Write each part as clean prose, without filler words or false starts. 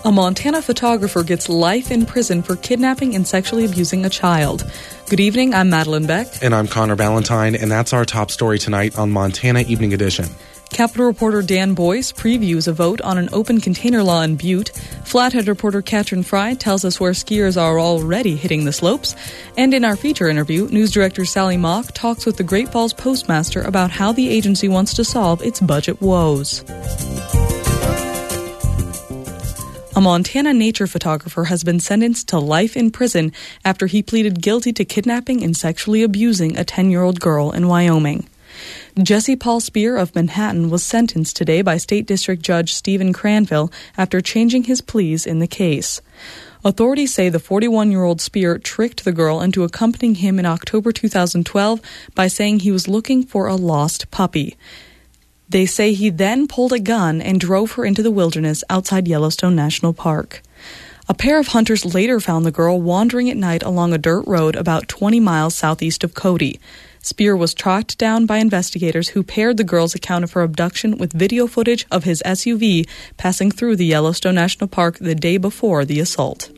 A Montana photographer gets life in prison for kidnapping and sexually abusing a child. Good evening, I'm Madeline Beck. And I'm Connor Ballantyne, and that's our top story tonight on Montana Evening Edition. Capitol reporter Dan Boyce previews a vote on an open container law in Butte. Flathead reporter Katrin Fry tells us where skiers are already hitting the slopes. And in our feature interview, news director Sally Mock talks with the Great Falls postmaster about how the agency wants to solve its budget woes. A Montana nature photographer has been sentenced to life in prison after he pleaded guilty to kidnapping and sexually abusing a 10-year-old girl in Wyoming. Jesse Paul Speer of Manhattan was sentenced today by State District Judge Stephen Cranville after changing his pleas in the case. Authorities say the 41-year-old Speer tricked the girl into accompanying him in October 2012 by saying he was looking for a lost puppy. They say he then pulled a gun and drove her into the wilderness outside Yellowstone National Park. A pair of hunters later found the girl wandering at night along a dirt road about 20 miles southeast of Cody. Speer was tracked down by investigators who paired the girl's account of her abduction with video footage of his SUV passing through the Yellowstone National Park the day before the assault.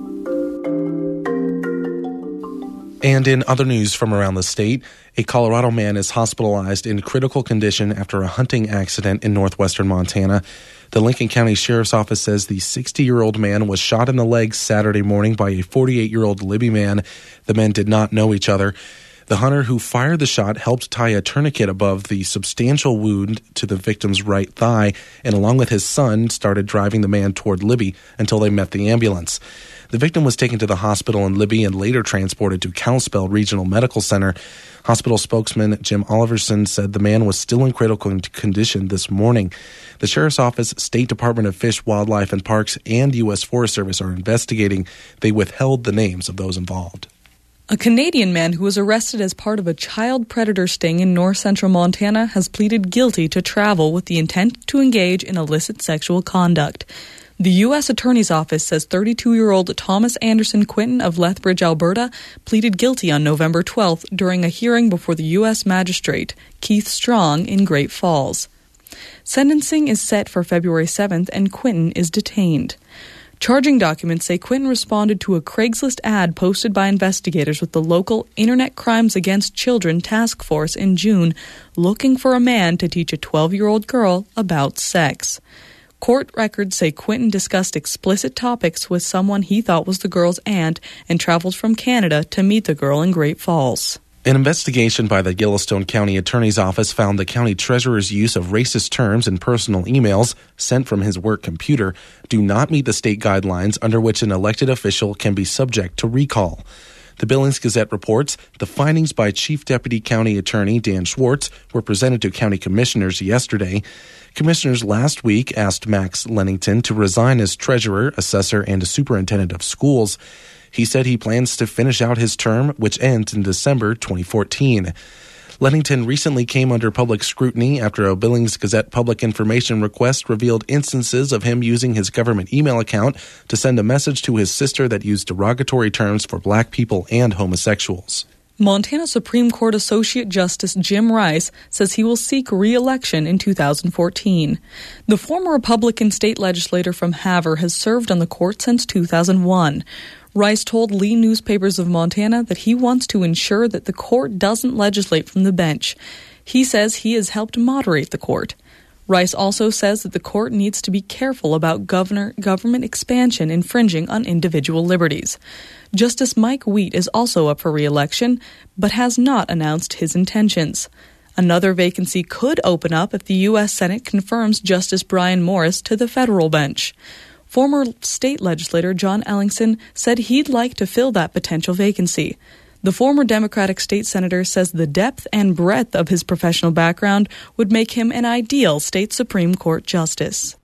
And in other news from around the state, a Colorado man is hospitalized in critical condition after a hunting accident in northwestern Montana. The Lincoln County Sheriff's Office says the 60-year-old man was shot in the leg Saturday morning by a 48-year-old Libby man. The men did not know each other. The hunter who fired the shot helped tie a tourniquet above the substantial wound to the victim's right thigh, and along with his son, started driving the man toward Libby until they met the ambulance. The victim was taken to the hospital in Libby and later transported to Kalispell Regional Medical Center. Hospital spokesman Jim Oliverson said the man was still in critical condition this morning. The Sheriff's Office, State Department of Fish, Wildlife, and Parks, and U.S. Forest Service are investigating. They withheld the names of those involved. A Canadian man who was arrested as part of a child predator sting in north-central Montana has pleaded guilty to travel with the intent to engage in illicit sexual conduct. The U.S. Attorney's Office says 32-year-old Thomas Anderson Quinton of Lethbridge, Alberta, pleaded guilty on November 12th during a hearing before the U.S. magistrate, Keith Strong, in Great Falls. Sentencing is set for February 7th, and Quinton is detained. Charging documents say Quinton responded to a Craigslist ad posted by investigators with the local Internet Crimes Against Children Task Force in June, looking for a man to teach a 12-year-old girl about sex. Court records say Quinton discussed explicit topics with someone he thought was the girl's aunt and traveled from Canada to meet the girl in Great Falls. An investigation by the Yellowstone County Attorney's Office found the county treasurer's use of racist terms in personal emails sent from his work computer do not meet the state guidelines under which an elected official can be subject to recall. The Billings Gazette reports the findings by Chief Deputy County Attorney Dan Schwartz were presented to county commissioners yesterday. Commissioners last week asked Max Lennington to resign as treasurer, assessor, and superintendent of schools. He said he plans to finish out his term, which ends in December 2014. Lennington recently came under public scrutiny after a Billings Gazette public information request revealed instances of him using his government email account to send a message to his sister that used derogatory terms for black people and homosexuals. Montana Supreme Court Associate Justice Jim Rice says he will seek re-election in 2014. The former Republican state legislator from Havre has served on the court since 2001. Rice told Lee Newspapers of Montana that he wants to ensure that the court doesn't legislate from the bench. He says he has helped moderate the court. Rice also says that the court needs to be careful about government expansion infringing on individual liberties. Justice Mike Wheat is also up for re-election, but has not announced his intentions. Another vacancy could open up if the U.S. Senate confirms Justice Brian Morris to the federal bench. Former state legislator John Ellingson said he'd like to fill that potential vacancy. The former Democratic state senator says the depth and breadth of his professional background would make him an ideal state Supreme Court justice.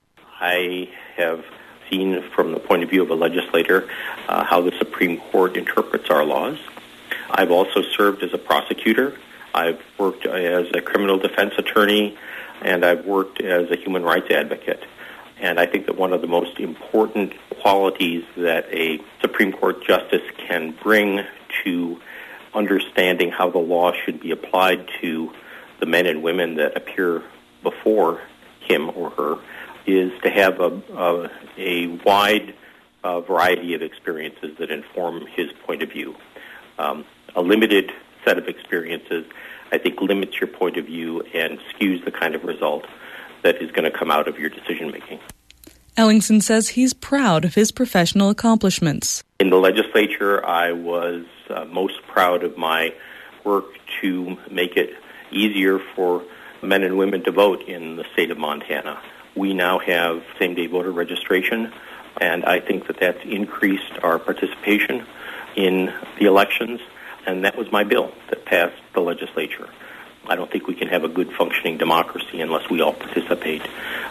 I have seen from the point of view of a legislator how the Supreme Court interprets our laws. I've also served as a prosecutor. I've worked as a criminal defense attorney, and I've worked as a human rights advocate. And I think that one of the most important qualities that a Supreme Court justice can bring to understanding how the law should be applied to the men and women that appear before him or her is to have a wide variety of experiences that inform his point of view. A limited set of experiences, I think, limits your point of view and skews the kind of result that is going to come out of your decision-making. Ellingson says he's proud of his professional accomplishments. In the legislature, I was most proud of my work to make it easier for men and women to vote in the state of Montana. We now have same-day voter registration, and I think that that's increased our participation in the elections, and that was my bill that passed the legislature. I don't think we can have a good functioning democracy unless we all participate.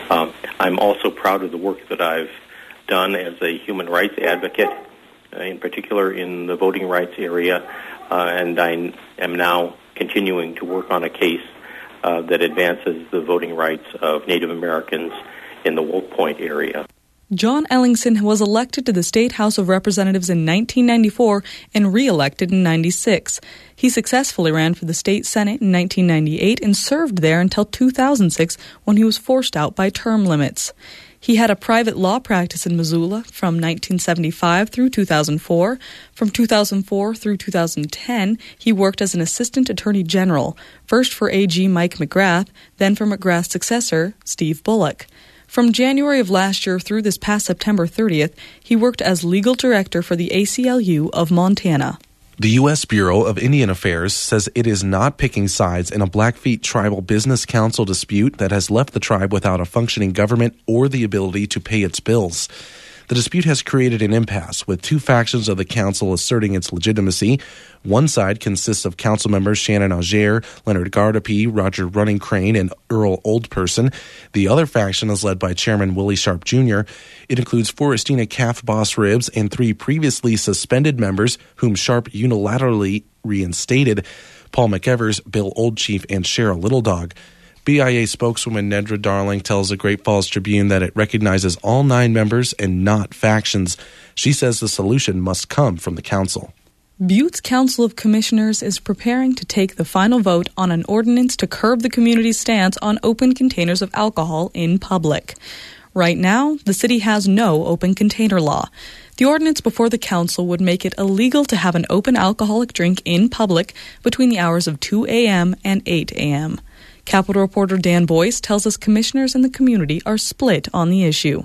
I'm also proud of the work that I've done as a human rights advocate, in particular in the voting rights area, and I am now continuing to work on a case that advances the voting rights of Native Americans in the Wolf Point area. John Ellingson was elected to the State House of Representatives in 1994 and re-elected in 96. He successfully ran for the State Senate in 1998 and served there until 2006 when he was forced out by term limits. He had a private law practice in Missoula from 1975 through 2004. From 2004 through 2010, he worked as an assistant attorney general, first for AG Mike McGrath, then for McGrath's successor, Steve Bullock. From January of last year through this past September 30th, he worked as legal director for the ACLU of Montana. The U.S. Bureau of Indian Affairs says it is not picking sides in a Blackfeet Tribal Business Council dispute that has left the tribe without a functioning government or the ability to pay its bills. The dispute has created an impasse, with two factions of the council asserting its legitimacy. One side consists of council members Shannon Auger, Leonard Gardapi, Roger Running Crane, and Earl Oldperson. The other faction is led by Chairman Willie Sharp Jr. It includes Forestina Calf Boss Ribs and three previously suspended members whom Sharp unilaterally reinstated: Paul McEvers, Bill Oldchief, and Cheryl Littledog. BIA spokeswoman Nedra Darling tells the Great Falls Tribune that it recognizes all 9 members and not factions. She says the solution must come from the council. Butte's Council of Commissioners is preparing to take the final vote on an ordinance to curb the community's stance on open containers of alcohol in public. Right now, the city has no open container law. The ordinance before the council would make it illegal to have an open alcoholic drink in public between the hours of 2 a.m. and 8 a.m. Capitol reporter Dan Boyce tells us commissioners in the community are split on the issue.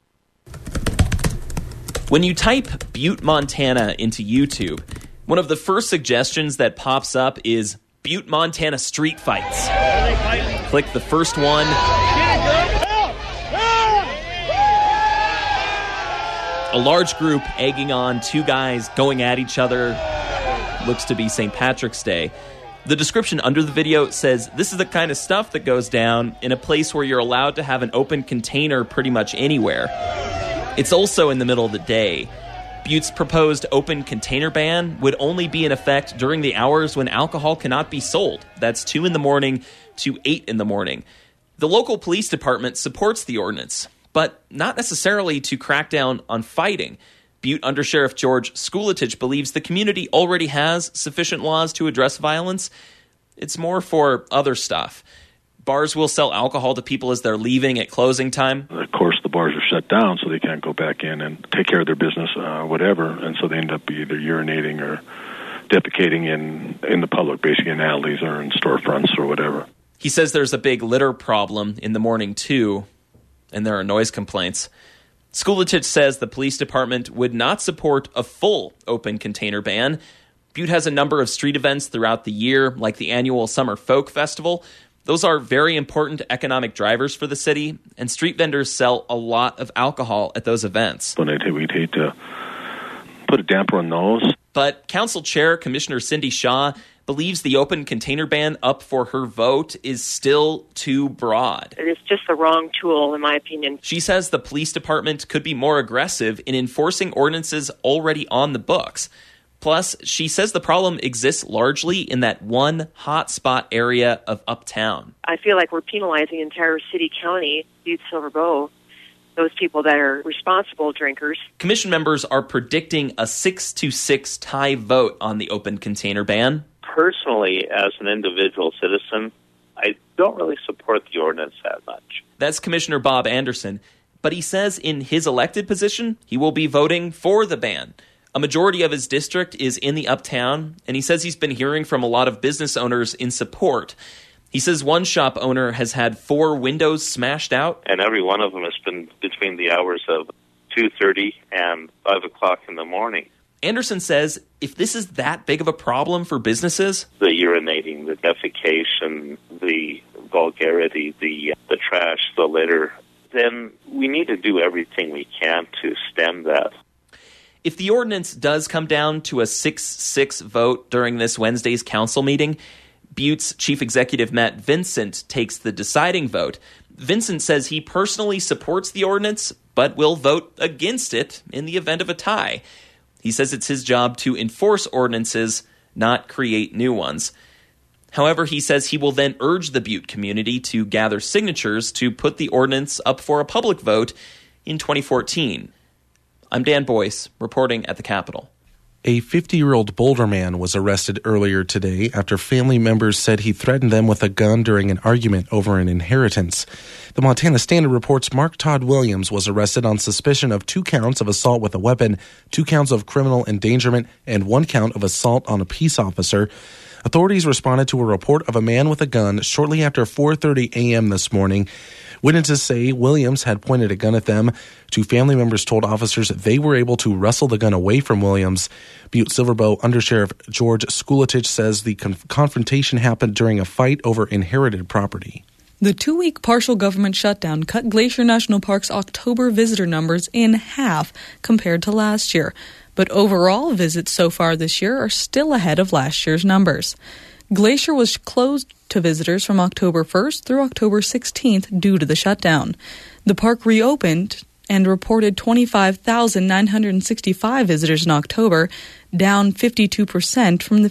When you type Butte, Montana into YouTube, one of the first suggestions that pops up is Butte, Montana street fights. Click the first one. A large group egging on 2 guys going at each other. Looks to be St. Patrick's Day. The description under the video says this is the kind of stuff that goes down in a place where you're allowed to have an open container pretty much anywhere. It's also in the middle of the day. Butte's proposed open container ban would only be in effect during the hours when alcohol cannot be sold. That's 2 in the morning to 8 in the morning. The local police department supports the ordinance, but not necessarily to crack down on fighting. Butte Undersheriff George Skuletich believes the community already has sufficient laws to address violence. It's more for other stuff. Bars will sell alcohol to people as they're leaving at closing time. Of course, the bars are shut down, so they can't go back in and take care of their business, whatever, and so they end up either urinating or defecating in the public, basically in alleys or in storefronts or whatever. He says there's a big litter problem in the morning, too, and there are noise complaints. Skuletich says the police department would not support a full open container ban. Butte has a number of street events throughout the year, like the annual Summer Folk Festival. Those are very important economic drivers for the city, and street vendors sell a lot of alcohol at those events. But we'd hate to put a damper on those. But Council Chair Commissioner Cindy Shaw believes the open container ban up for her vote is still too broad. It is just the wrong tool, in my opinion. She says the police department could be more aggressive in enforcing ordinances already on the books. Plus, she says the problem exists largely in that one hotspot area of uptown. I feel like we're penalizing entire city, county, Butte, Silver Bow, those people that are responsible drinkers. Commission members are predicting a 6-6 tie vote on the open container ban. Personally, as an individual citizen, I don't really support the ordinance that much. That's Commissioner Bob Anderson. But he says in his elected position, he will be voting for the ban. A majority of his district is in the Uptown, and he says he's been hearing from a lot of business owners in support. He says one shop owner has had 4 windows smashed out. And every one of them has been between the hours of 2:30 and 5 o'clock in the morning. Anderson says if this is that big of a problem for businesses, the urinating, the defecation, the vulgarity, the trash, the litter, then we need to do everything we can to stem that. If the ordinance does come down to a 6-6 vote during this Wednesday's council meeting, Butte's chief executive Matt Vincent takes the deciding vote. Vincent says he personally supports the ordinance, but will vote against it in the event of a tie. He says it's his job to enforce ordinances, not create new ones. However, he says he will then urge the Butte community to gather signatures to put the ordinance up for a public vote in 2014. I'm Dan Boyce, reporting at the Capitol. A 50-year-old Boulder man was arrested earlier today after family members said he threatened them with a gun during an argument over an inheritance. The Montana Standard reports Mark Todd Williams was arrested on suspicion of 2 counts of assault with a weapon, 2 counts of criminal endangerment, and 1 count of assault on a peace officer. Authorities responded to a report of a man with a gun shortly after 4:30 a.m. this morning. Witnesses say Williams had pointed a gun at them. 2 family members told officers they were able to wrestle the gun away from Williams. Butte-Silver Bow Undersheriff George Skuletich says the confrontation happened during a fight over inherited property. The 2-week partial government shutdown cut Glacier National Park's October visitor numbers in half compared to last year. But overall visits so far this year are still ahead of last year's numbers. Glacier was closed to visitors from October 1st through October 16th due to the shutdown. The park reopened and reported 25,965 visitors in October, down 52% from the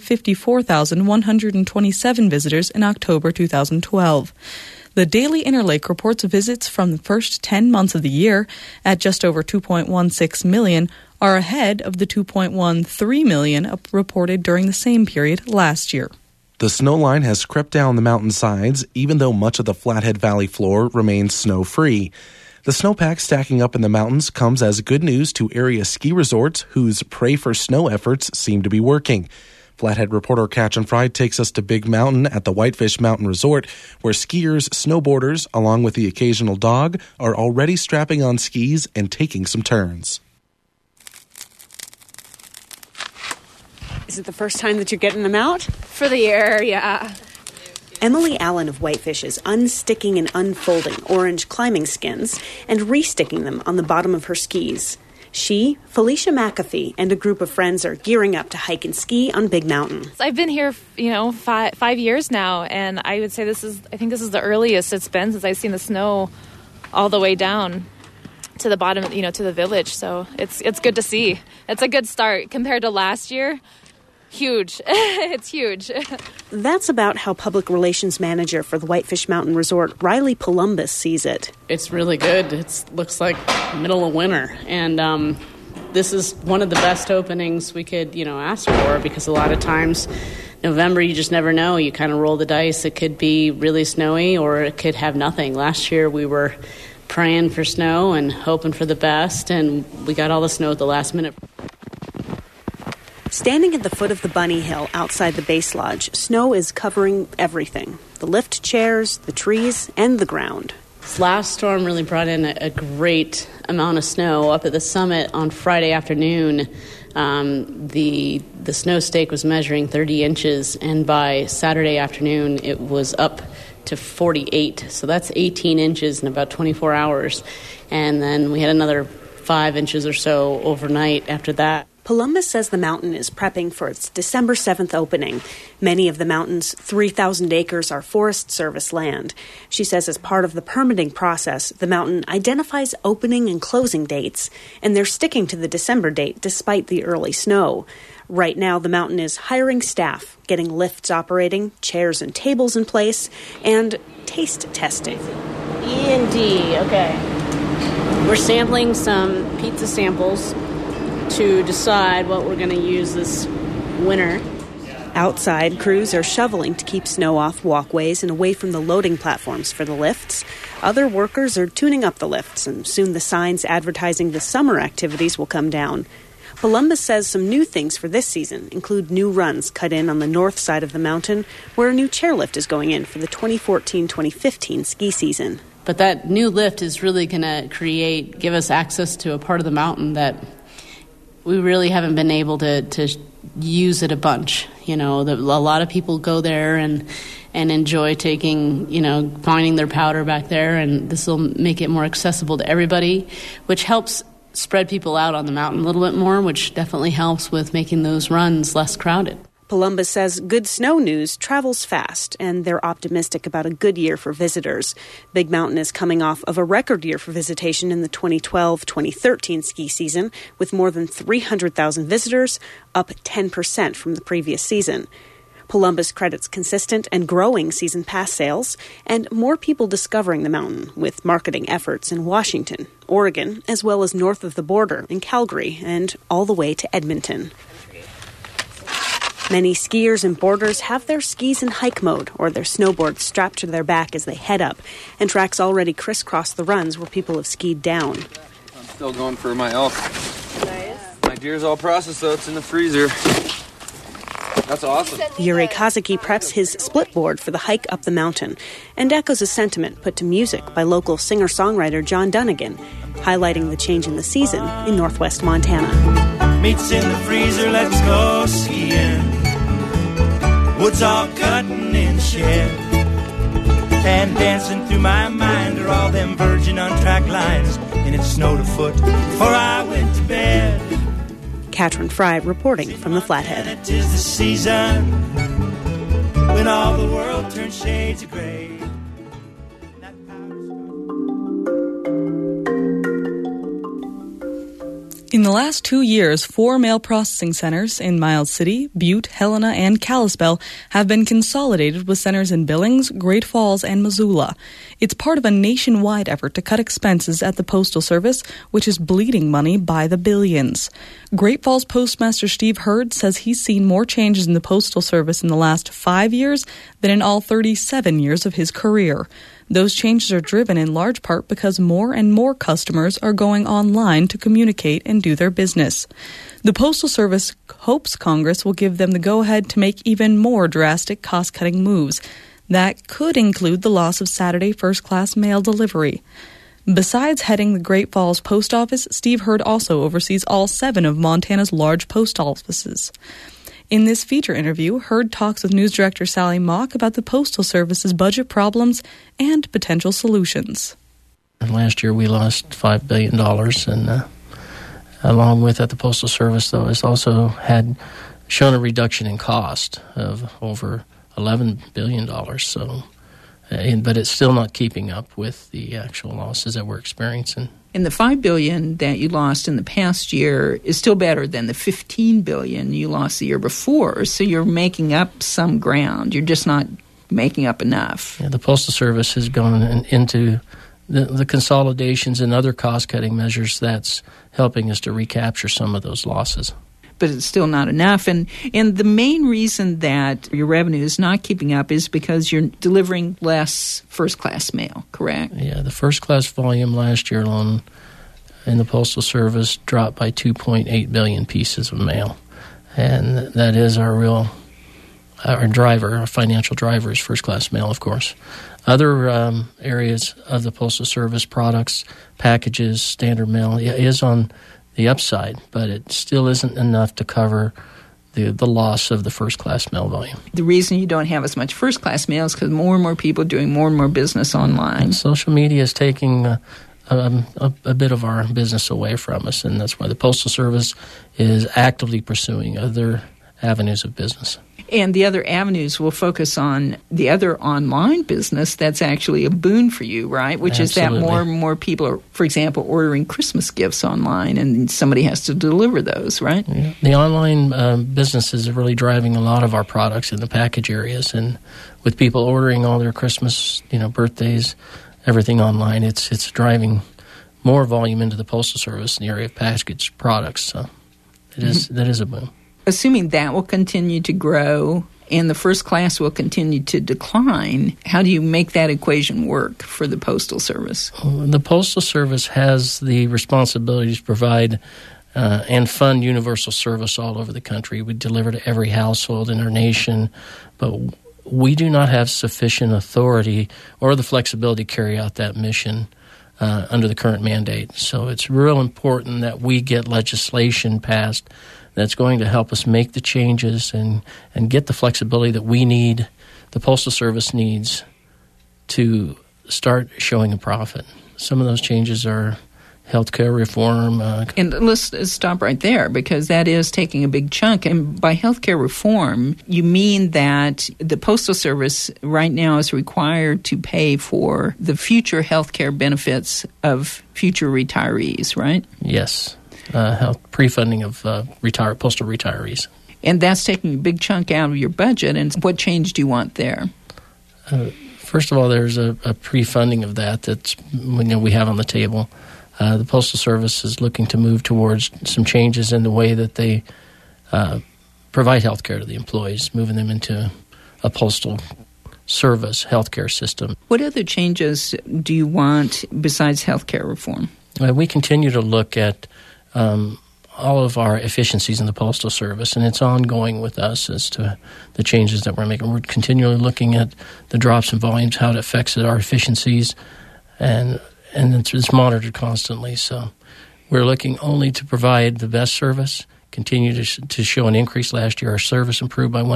54,127 visitors in October 2012. The Daily Interlake reports visits from the first 10 months of the year at just over 2.16 million are ahead of the 2.13 million reported during the same period last year. The snow line has crept down the mountainsides, even though much of the Flathead Valley floor remains snow-free. The snowpack stacking up in the mountains comes as good news to area ski resorts whose Pray for Snow efforts seem to be working. Flathead reporter Katrin Fry takes us to Big Mountain at the Whitefish Mountain Resort, where skiers, snowboarders, along with the occasional dog, are already strapping on skis and taking some turns. Is it the first time that you're getting them out? For the year, yeah. Emily Allen of Whitefish is unsticking and unfolding orange climbing skins and resticking them on the bottom of her skis. She, Felicia McAfee, and a group of friends are gearing up to hike and ski on Big Mountain. I've been here, 5 years now, and I would say I think this is the earliest it's been since I've seen the snow all the way down to the bottom, to the village. So it's good to see. It's a good start compared to last year. Huge. It's huge. That's about how public relations manager for the Whitefish Mountain Resort, Riley Columbus, sees it. It's really good. It looks like middle of winter. And this is one of the best openings we could, ask for, because a lot of times November, you just never know. You kind of roll the dice. It could be really snowy or it could have nothing. Last year we were praying for snow and hoping for the best, and we got all the snow at the last minute. Standing at the foot of the Bunny Hill outside the base lodge, snow is covering everything. The lift chairs, the trees, and the ground. This last storm really brought in a great amount of snow. Up at the summit on Friday afternoon, the snow stake was measuring 30 inches, and by Saturday afternoon it was up to 48. So that's 18 inches in about 24 hours. And then we had another 5 inches or so overnight after that. Columbus says the mountain is prepping for its December 7th opening. Many of the mountain's 3,000 acres are Forest Service land. She says as part of the permitting process, the mountain identifies opening and closing dates, and they're sticking to the December date despite the early snow. Right now, the mountain is hiring staff, getting lifts operating, chairs and tables in place, and taste testing. E&D, okay. We're sampling some pizza samples to decide what we're going to use this winter. Outside, crews are shoveling to keep snow off walkways and away from the loading platforms for the lifts. Other workers are tuning up the lifts, and soon the signs advertising the summer activities will come down. Columbus says some new things for this season include new runs cut in on the north side of the mountain, where a new chairlift is going in for the 2014-2015 ski season. But that new lift is really going to give us access to a part of the mountain that we really haven't been able to use it a bunch. A lot of people go there and enjoy finding their powder back there, and this will make it more accessible to everybody, which helps spread people out on the mountain a little bit more, which definitely helps with making those runs less crowded. Columbus says good snow news travels fast, and they're optimistic about a good year for visitors. Big Mountain is coming off of a record year for visitation in the 2012-2013 ski season, with more than 300,000 visitors, up 10% from the previous season. Columbus credits consistent and growing season pass sales and more people discovering the mountain with marketing efforts in Washington, Oregon, as well as north of the border in Calgary and all the way to Edmonton. Many skiers and boarders have their skis in hike mode or their snowboards strapped to their back as they head up, and tracks already crisscross the runs where people have skied down. I'm still going for my elk. Nice. My deer's all processed, though. It's in the freezer. That's awesome. Yuri Kazaki preps his split board for the hike up the mountain and echoes a sentiment put to music by local singer-songwriter John Dunnigan, highlighting the change in the season in northwest Montana. Meat's in the freezer, let's go skiing. Wood's all cutting in the shed. And dancing through my mind are all them virgin untracked lines. And it snowed a foot before I went to bed. Katrin Fry reporting from the Flathead. It is the season when all the world turns shades of gray. In the last 2 years, 4 mail processing centers in Miles City, Butte, Helena, and Kalispell have been consolidated with centers in Billings, Great Falls, and Missoula. It's part of a nationwide effort to cut expenses at the Postal Service, which is bleeding money by the billions. Great Falls Postmaster Steve Hurd says he's seen more changes in the Postal Service in the last 5 years than in all 37 years of his career. Those changes are driven in large part because more and more customers are going online to communicate and do their business. The Postal Service hopes Congress will give them the go-ahead to make even more drastic cost-cutting moves. That could include the loss of Saturday first-class mail delivery. Besides heading the Great Falls Post Office, Steve Hurd also oversees all 7 of Montana's large post offices. In this feature interview, Hurd talks with News Director Sally Mock about the Postal Service's budget problems and potential solutions. Last year we lost $5 billion, and along with that, the Postal Service, though, has also had shown a reduction in cost of over $11 billion. So, but it's still not keeping up with the actual losses that we're experiencing. And the $5 billion that you lost in the past year is still better than the $15 billion you lost the year before. So you're making up some ground. You're just not making up enough. Yeah, the Postal Service has gone into the consolidations and other cost-cutting measures that's helping us to recapture some of those losses. But it's still not enough. And the main reason that your revenue is not keeping up is because you're delivering less first-class mail, correct? Yeah, the first-class volume last year alone in the Postal Service dropped by 2.8 billion pieces of mail. And that is our driver, our financial driver is first-class mail, of course. Other areas of the Postal Service, products, packages, standard mail, is on the upside, but it still isn't enough to cover the loss of the first-class mail volume. The reason you don't have as much first-class mail is because more and more people are doing more and more business online. And social media is taking a bit of our business away from us, and that's why the Postal Service is actively pursuing other avenues of business. And the other avenues will focus on the other online business that's actually a boon for you, right? Which Absolutely. is that more and more people are, for example, ordering Christmas gifts online, and somebody has to deliver those, right? Yeah. The online businesses are really driving a lot of our products in the package areas, and with people ordering all their Christmas, birthdays, everything online, it's driving more volume into the Postal Service in the area of packaged products. So that is a boom. Assuming that will continue to grow and the first class will continue to decline, how do you make that equation work for the Postal Service? The Postal Service has the responsibility to provide and fund universal service all over the country. We deliver to every household in our nation, but we do not have sufficient authority or the flexibility to carry out that mission under the current mandate. So it's real important that we get legislation passed that's going to help us make the changes and get the flexibility that we need, the Postal Service needs, to start showing a profit. Some of those changes are healthcare reform. And let's stop right there, because that is taking a big chunk. And by healthcare reform, you mean that the Postal Service right now is required to pay for the future healthcare benefits of future retirees, right? Yes. Health pre-funding of postal retirees. And that's taking a big chunk out of your budget. And what change do you want there? First of all, there's a pre-funding of that's we have on the table. The Postal Service is looking to move towards some changes in the way that they provide health care to the employees, moving them into a postal service healthcare system. What other changes do you want besides healthcare reform? We continue to look at all of our efficiencies in the Postal Service, and it's ongoing with us as to the changes that we're making. We're continually looking at the drops in volumes, how it affects our efficiencies, and it's monitored constantly. So we're looking only to provide the best service, continue to show an increase. Last year, our service improved by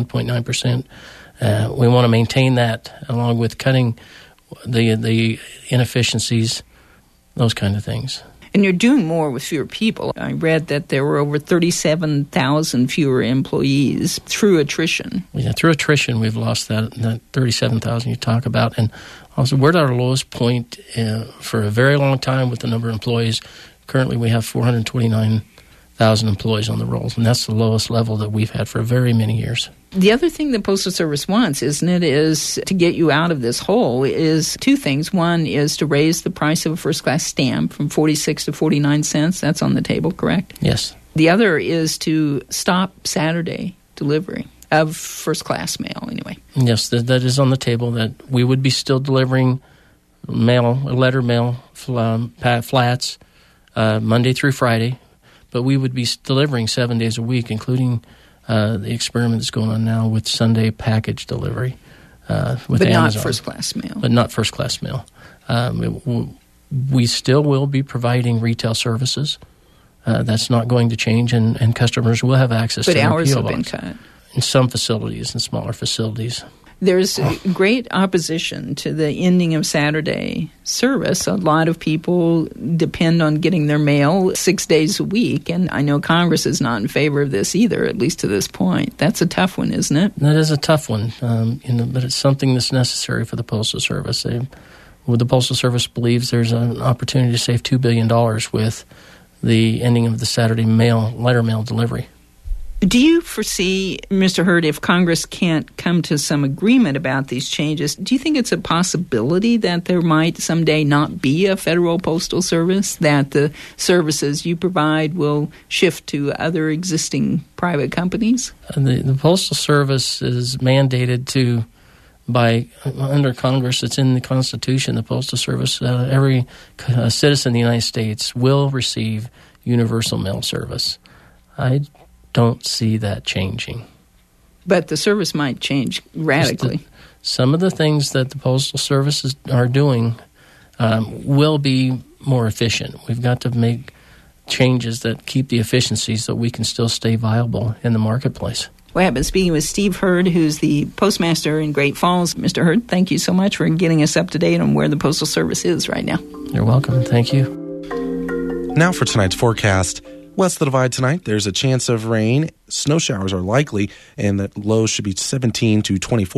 1.9%. We want to maintain that along with cutting the inefficiencies, those kind of things. And you're doing more with fewer people. I read that there were over 37,000 fewer employees through attrition. Yeah, through attrition, we've lost that 37,000 you talk about. And also, we're at our lowest point for a very long time with the number of employees. Currently, we have 429,000 employees on the rolls, and that's the lowest level that we've had for very many years. The other thing the Postal Service wants, isn't it, is to get you out of this hole is two things. One is to raise the price of a first-class stamp from 46 to 49 cents. That's on the table, correct? Yes. The other is to stop Saturday delivery of first-class mail, anyway. Yes, that is on the table, that we would be still delivering letter mail, flats, Monday through Friday, but we would be delivering 7 days a week, including the experiment that's going on now with Sunday package delivery with but Amazon. Not first-class mail. But not first-class mail. We still will be providing retail services. That's not going to change, and customers will have access to their PO box. But hours have been cut. In some facilities, in smaller facilities. There's great opposition to the ending of Saturday service. A lot of people depend on getting their mail 6 days a week, and I know Congress is not in favor of this either, at least to this point. That's a tough one, isn't it? That is a tough one, but it's something that's necessary for the Postal Service. The Postal Service believes there's an opportunity to save $2 billion with the ending of the Saturday letter mail delivery. Do you foresee, Mr. Hurd, if Congress can't come to some agreement about these changes, do you think it's a possibility that there might someday not be a federal postal service, that the services you provide will shift to other existing private companies? The Postal Service is mandated to, under Congress, it's in the Constitution, the Postal Service, every citizen in the United States will receive universal mail service. I don't see that changing. But the service might change radically. Some of the things that the Postal Service are doing will be more efficient. We've got to make changes that keep the efficiencies so we can still stay viable in the marketplace. Well, I've been speaking with Steve Hurd, who's the postmaster in Great Falls. Mr. Hurd, thank you so much for getting us up to date on where the Postal Service is right now. You're welcome. Thank you. Now for tonight's forecast. West of the Divide tonight, there's a chance of rain. Snow showers are likely, and the lows should be 17 to 24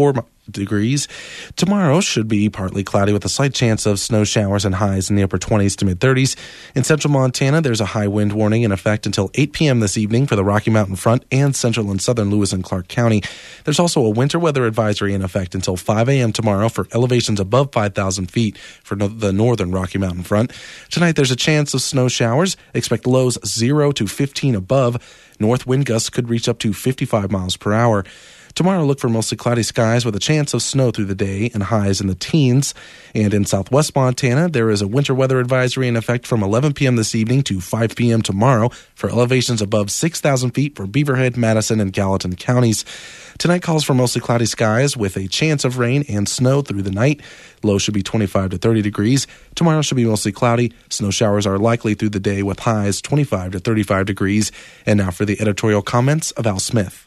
degrees. Tomorrow should be partly cloudy with a slight chance of snow showers and highs in the upper 20s to mid-30s. In central Montana, there's a high wind warning in effect until 8 p.m. this evening for the Rocky Mountain Front and central and southern Lewis and Clark County. There's also a winter weather advisory in effect until 5 a.m. tomorrow for elevations above 5,000 feet for the northern Rocky Mountain Front. Tonight, there's a chance of snow showers. Expect lows 0 to 15 above. North wind gusts could reach up to 55 miles per hour. Tomorrow, look for mostly cloudy skies with a chance of snow through the day and highs in the teens. And in southwest Montana, there is a winter weather advisory in effect from 11 p.m. this evening to 5 p.m. tomorrow for elevations above 6,000 feet for Beaverhead, Madison, and Gallatin counties. Tonight calls for mostly cloudy skies with a chance of rain and snow through the night. Low should be 25 to 30 degrees. Tomorrow should be mostly cloudy. Snow showers are likely through the day with highs 25 to 35 degrees. And now for the editorial comments of Al Smith.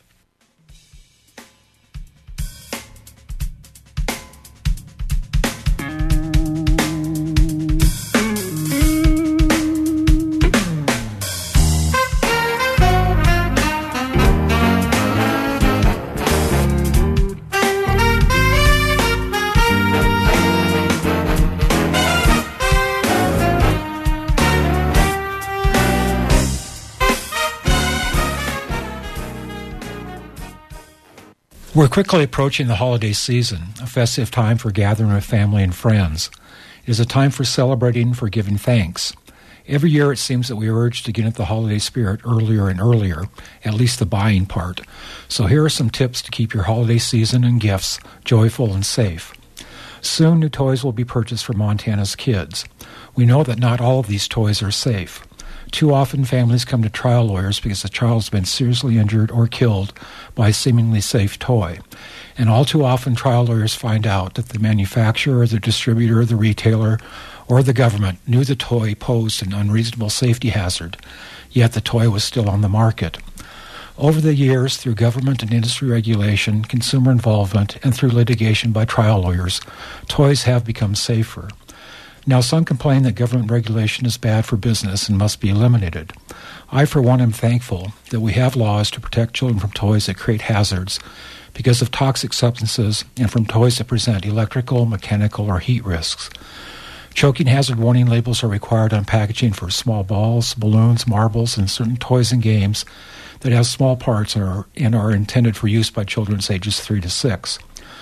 We're quickly approaching the holiday season, a festive time for gathering with family and friends. It is a time for celebrating, for giving thanks. Every year it seems that we are urged to get into the holiday spirit earlier and earlier, at least the buying part. So here are some tips to keep your holiday season and gifts joyful and safe. Soon new toys will be purchased for Montana's kids. We know that not all of these toys are safe. Too often families come to trial lawyers because the child has been seriously injured or killed by a seemingly safe toy. And all too often trial lawyers find out that the manufacturer, the distributor, the retailer, or the government knew the toy posed an unreasonable safety hazard, yet the toy was still on the market. Over the years, through government and industry regulation, consumer involvement, and through litigation by trial lawyers, toys have become safer. Now, some complain that government regulation is bad for business and must be eliminated. I, for one, am thankful that we have laws to protect children from toys that create hazards because of toxic substances and from toys that present electrical, mechanical, or heat risks. Choking hazard warning labels are required on packaging for small balls, balloons, marbles, and certain toys and games that have small parts and are intended for use by children ages 3 to 6.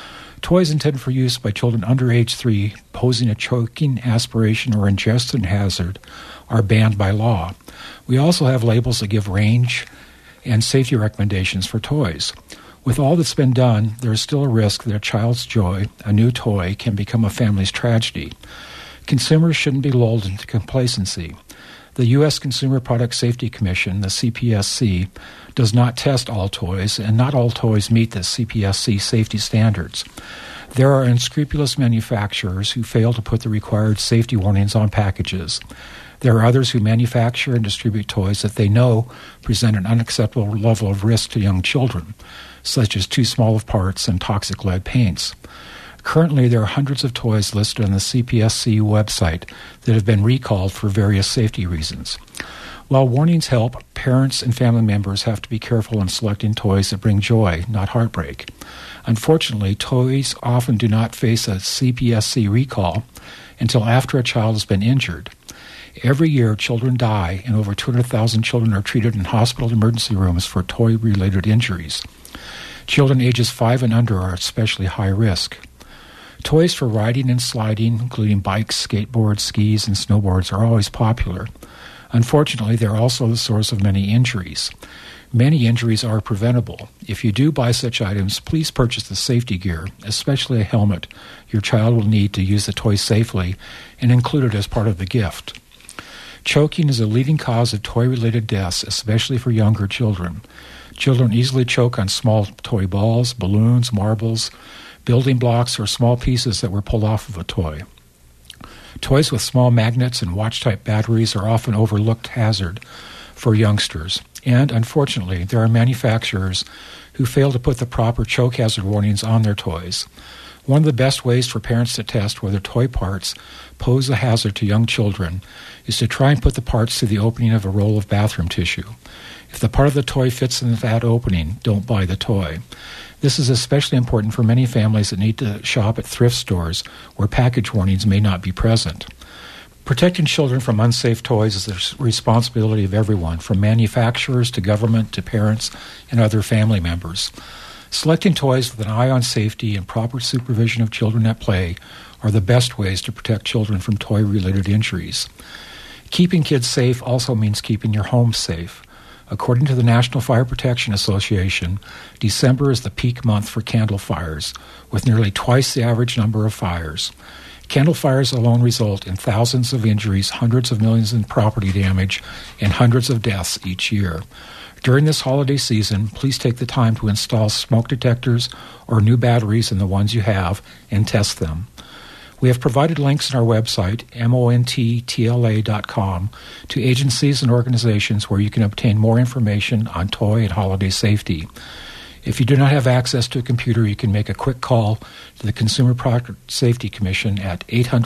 Toys intended for use by children under age 3 posing a choking, aspiration, or ingestion hazard are banned by law. We also have labels that give range and safety recommendations for toys. With all that's been done, there is still a risk that a child's joy, a new toy, can become a family's tragedy. Consumers shouldn't be lulled into complacency. The U.S. Consumer Product Safety Commission, the CPSC, does not test all toys, and not all toys meet the CPSC safety standards. There are unscrupulous manufacturers who fail to put the required safety warnings on packages. There are others who manufacture and distribute toys that they know present an unacceptable level of risk to young children, such as too small of parts and toxic lead paints. Currently, there are hundreds of toys listed on the CPSC website that have been recalled for various safety reasons. While warnings help, parents and family members have to be careful in selecting toys that bring joy, not heartbreak. Unfortunately, toys often do not face a CPSC recall until after a child has been injured. Every year, children die, and over 200,000 children are treated in hospital emergency rooms for toy-related injuries. Children ages 5 and under are especially high risk. Toys for riding and sliding, including bikes, skateboards, skis, and snowboards, are always popular. Unfortunately, they're also the source of many injuries. Many injuries are preventable. If you do buy such items, please purchase the safety gear, especially a helmet your child will need to use the toy safely, and include it as part of the gift. Choking is a leading cause of toy-related deaths, especially for younger children. Children easily choke on small toy balls, balloons, marbles, building blocks, or small pieces that were pulled off of a toy. Toys with small magnets and watch-type batteries are often overlooked hazard for youngsters. And, unfortunately, there are manufacturers who fail to put the proper choke hazard warnings on their toys. One of the best ways for parents to test whether toy parts pose a hazard to young children is to try and put the parts through the opening of a roll of bathroom tissue. If the part of the toy fits in that opening, don't buy the toy. This is especially important for many families that need to shop at thrift stores where package warnings may not be present. Protecting children from unsafe toys is the responsibility of everyone, from manufacturers to government to parents and other family members. Selecting toys with an eye on safety and proper supervision of children at play are the best ways to protect children from toy-related injuries. Keeping kids safe also means keeping your home safe. According to the National Fire Protection Association, December is the peak month for candle fires, with nearly twice the average number of fires. Candle fires alone result in thousands of injuries, hundreds of millions in property damage, and hundreds of deaths each year. During this holiday season, please take the time to install smoke detectors or new batteries in the ones you have and test them. We have provided links on our website, montla.com, to agencies and organizations where you can obtain more information on toy and holiday safety. If you do not have access to a computer, you can make a quick call to the Consumer Product Safety Commission at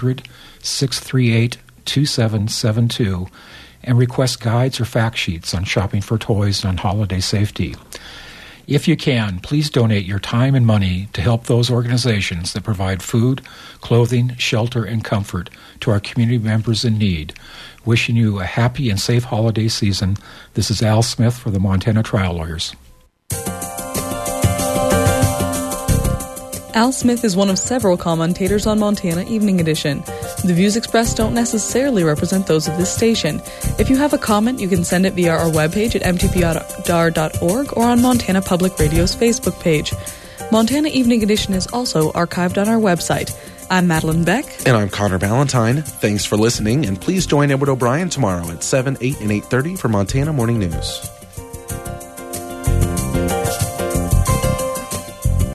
800-638-2772 and request guides or fact sheets on shopping for toys and on holiday safety. If you can, please donate your time and money to help those organizations that provide food, clothing, shelter, and comfort to our community members in need. Wishing you a happy and safe holiday season. This is Al Smith for the Montana Trial Lawyers. Al Smith is one of several commentators on Montana Evening Edition. The views expressed don't necessarily represent those of this station. If you have a comment, you can send it via our webpage at mtpr.org or on Montana Public Radio's Facebook page. Montana Evening Edition is also archived on our website. I'm Madeline Beck. And I'm Connor Ballantyne. Thanks for listening, and please join Edward O'Brien tomorrow at 7, 8, and 8:30 for Montana Morning News.